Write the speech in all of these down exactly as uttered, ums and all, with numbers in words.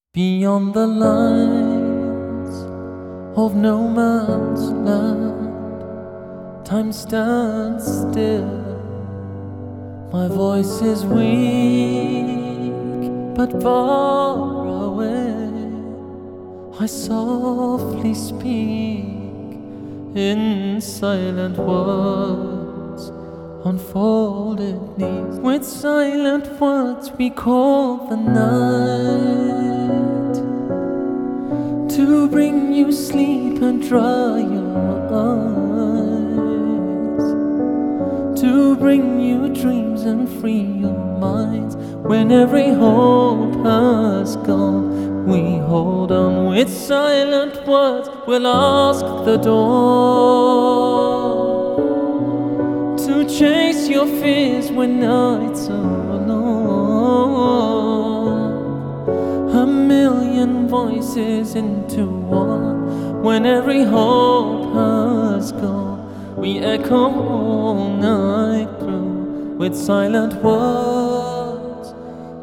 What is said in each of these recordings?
Beyond the lines of no man's land, time stands still. My voice is weak, but far away. I softly speak in silent words, unfolded knees. With silent words we call the night, to bring you sleep and dry your eyes, to bring you dreams and free your minds. When every hope has gone, we hold on. With silent words we'll ask the dawn to chase your fears when nights are long. A million voices into one. When every hope has gone, we echo all night through with silent words.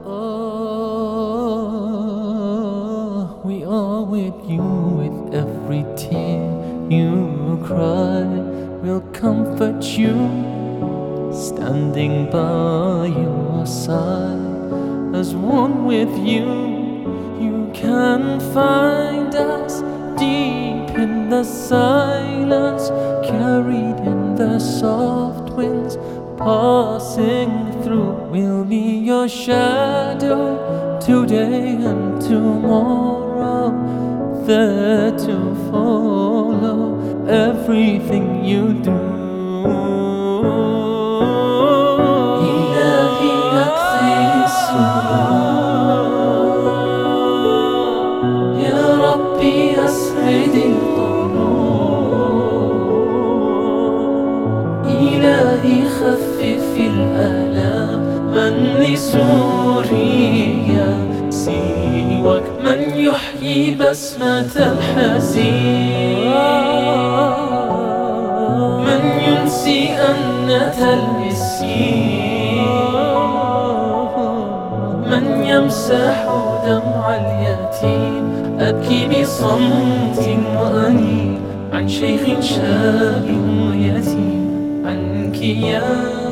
Oh, we are with you with every tear you cry. We'll comfort you, standing by your side. As one with you, you can find us deep in the silence, carried in the soft winds passing through. We'll be your shadow today and tomorrow, there to follow everything you do. إلهي أكثر السرور، يا ربي أسعد القلوب. إلهي خفف الآلام، من لسوريا سواك؟ من يحيي بسمة الحزين؟ من ينسي أنة الإسير؟ من يمسح دمع اليتيم؟ أبكي بصمت وأنين عن شيخ شاب ويتيم، عنك يا